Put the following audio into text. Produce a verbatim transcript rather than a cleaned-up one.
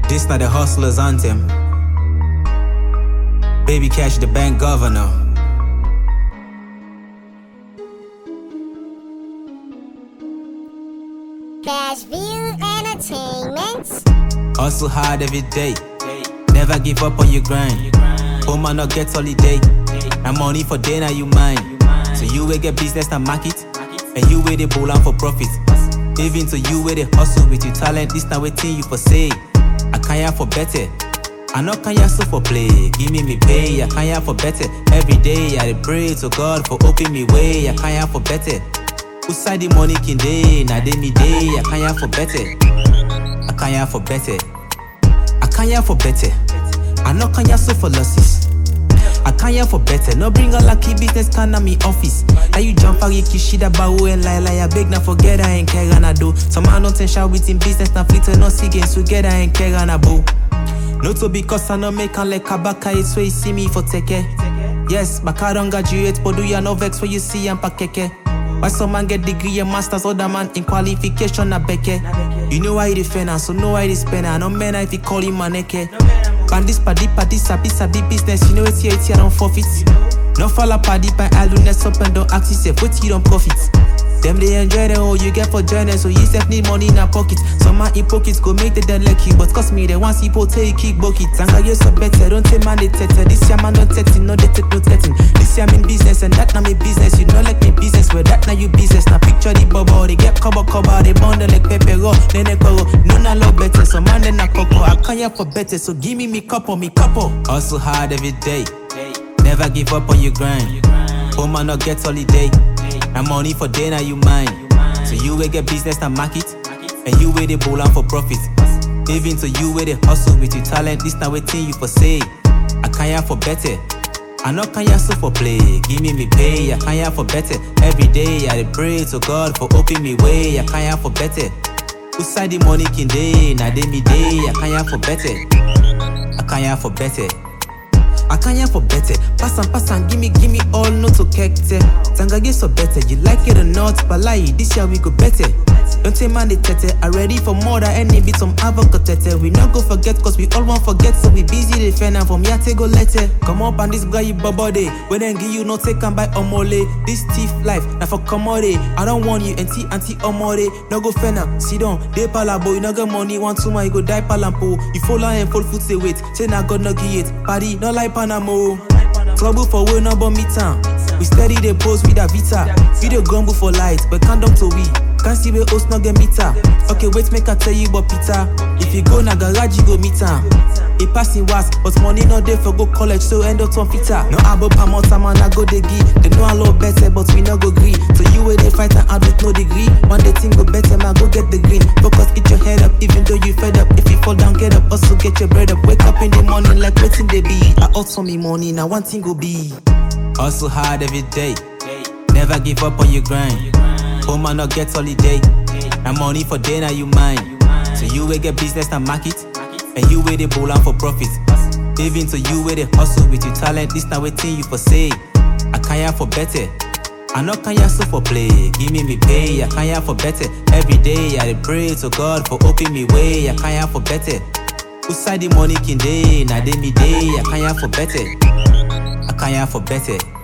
This not the hustler's anthem. Baby Cash, the bank governor. Cashville Entertainment. Hustle hard every day. Never give up on your grind. Home and not get holiday. And money for day now you mine. So you will get business and market. And you will the bull and for profit. Even to you with the hustle with your talent. This now waiting you for say. I can't for better. I know can so for play. Give me me pay. I can't for better. Every day I pray to God for open me way. I can't for better. Who side the money can day? Now day me day. I can't for better. I can't for better. I can't for better. I know can so for losses. I can't for better. No bring a lucky business can na me office. Now you jump out, you shit about and lie lie. I beg na forget I ain't care and I do. Some man don't shout within business na flitter no see gains together I ain't care and I boo. No to because I no make and like kabaka it's where you see me for take care. Yes, but I don't graduate, but do you no vex when you see and pakeke. Why some man get degree and masters, other man in qualification na beke. You know why you defend and so know why you spend. I no man if you call him maneke. Bandis paddy paddy sabi sabi business, you know it's here, it's here, don't forfeit. No fall up paddy by aluness up and don't ask yourself what you don't profit. Them they enjoy the whole you get for journey, so you self need money in a pocket. Some man in pockets go make the dead like you, but cost me they want people take kick bucket. Tanga you so better, don't take man they tete. This year man don't tete, no they take no tetting. This year I'm in business and that now me business. You know like me business, where that now you business. Now picture the bubble, they get cover cover, they bundle like pepper raw, then they go. No na love better, some man they na coco. I can't for better, so give me me couple, me couple. Hustle hard every day, never give up on your grind. Home and not get holiday. And money for day now you mine. So you will get business and market. And you will the bull and for profit. Even to you with the hustle with your talent. This now waiting you for say. I can't for better. I know can't so for play. Give me me pay. I can't for better. Every day I pray to God for open me way. I can't for better. Who side the money can day? Now day me day. I can't for better. I can't for better. I can't for better. Pass and pass and give me, give me all no to kekte. Tanga get so better. You like it or not, but lie, this year we go better. Don't say man they tete. I ready for more than any bit some avocado tete. We not go forget cause we all want forget. So we busy defend and from here go letter. Come up and this guy you bubble when then give you no take and buy omole. This thief life, now for commode. I don't want you anti anti omore. No go fena, sit down, they palabo. You no get money, want to my you go die palampo. You fall and fall foot say wait. Say now God no give it. Party, no like Panamo. Trouble for way number meter. We steady the pose with a vita. Video grumble for light, but can't dump to we. Can't see the host not get meter. Okay, wait, make I tell you about Peter. If you go na garage, you go meter. He passing was, but money not there for go college, so end up on fitter. No abo per month, man, I go the gi. They know a lot better, but we not go green. So you where they fight and add with no degree. One day thing go better, man, go get the green. Focus, get your head up, even though you fed up. If you fall down, get up, also get your bread up. Wake up in the morning like waiting they be. I also me money, now one thing go be. Hustle hard every day, never give up on your grind. Home and not get holiday. And money for day now you mine. So you will get business and market. And you will the bull and for profit. Even to you with the hustle with your talent. This now waiting you for say. I can't for better. I know can't so for play. Give me me pay. I can't for better. Every day I pray to God for open me way. I can't for better. Who side the money can day? Now day me day. I can't for better. I can't for better.